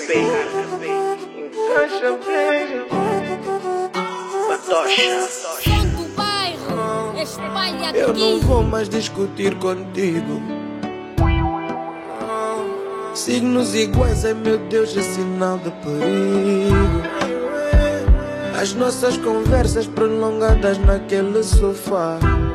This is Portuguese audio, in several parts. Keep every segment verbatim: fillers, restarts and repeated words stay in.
Encaixa bem. Batocha. Som do bairro, espalha aqui. Eu não vou mais discutir contigo. Signos iguais, ai meu Deus, é sinal de perigo. As nossas conversas prolongadas naquele sofá,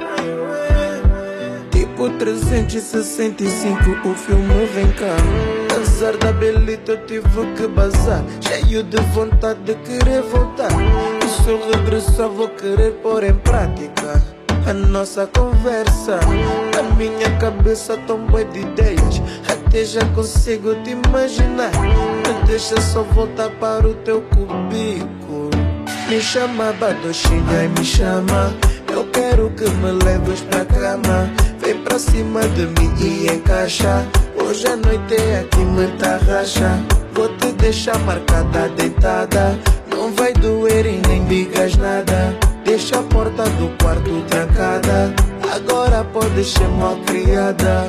tipo trezentos e sessenta e cinco, o filme vem cá. Apesar da belita eu tive que bazar, cheio de vontade de querer voltar. E se eu regressar vou querer pôr em prática a nossa conversa. Na minha cabeça tão bué de ideias, até já consigo te imaginar. Me deixa só voltar para o teu cubículo. Me chama Badochinha e me chama, eu quero que me leves pra cama. Vem pra cima de mim e encaixa. Hoje a noite é aqui, me tarraxa. Vou te deixar marcada, deitada. Não vai doer e nem digas nada. Deixa a porta do quarto trancada. Agora pode ser mal criada.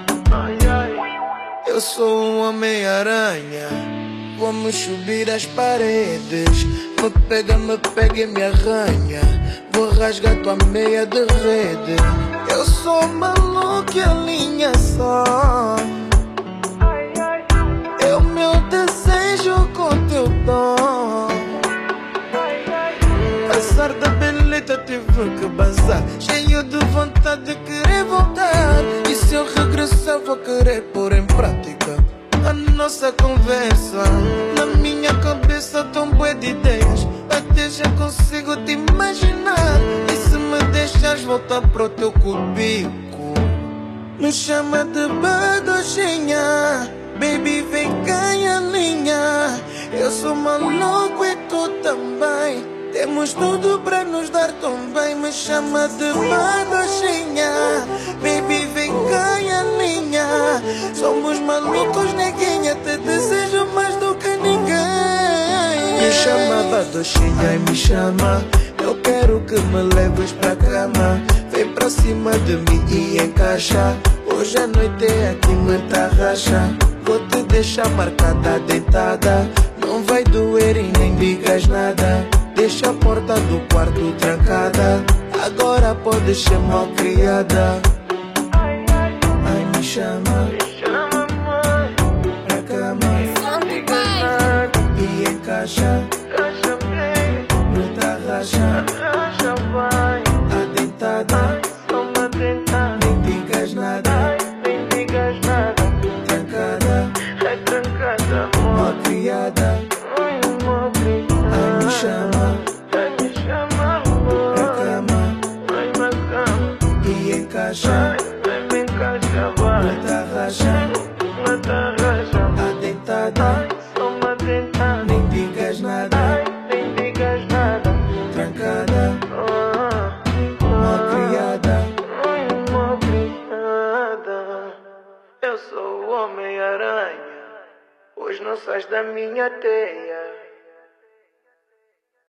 Eu sou um Homem-Aranha, vamos subir as paredes. Me pega, me pega e me arranha. Vou rasgar tua meia de rede. Eu sou maluco e a linha só. É o meu desejo com teu dom. Apesar da beleza tive que bazar, cheio de vontade de querer voltar. E se eu regressar vou querer pôr em prática a nossa conversa. Na minha cabeça tão bué de ideias, até já consigo te imaginar. E se me deixares voltar pro teu cubículo, me chama de Badochinha. Baby, vem cá em a linha. Eu sou maluco e tu também. Temos tudo pra nos dar tão bem. Me chama de Badochinha. Baby, vem cá em a linha. Somos malucos, neguinha. Te desejo mais do que ninguém. Me chama Badochinha e me chama, eu quero que me leves pra cama. Vem pra cima de mim e encaixa. Hoje a noite é aqui, me tarraxa. Vou te deixar marcada, deitada. Não vai doer e nem digas nada. Deixa a porta do quarto trancada. Agora pode ser mal criada. Ai, me chama, pra cama e encaixa. Me tarraxa, a dentada. Nem digas nada. Trancada, mal criada. Ai, me chama, pra cama e encaixa. Me tarraxa, a dentada. Nem digas nada. Trancada, mal criada. Eu sou o Homem-Aranha, hoje não sais da minha teia.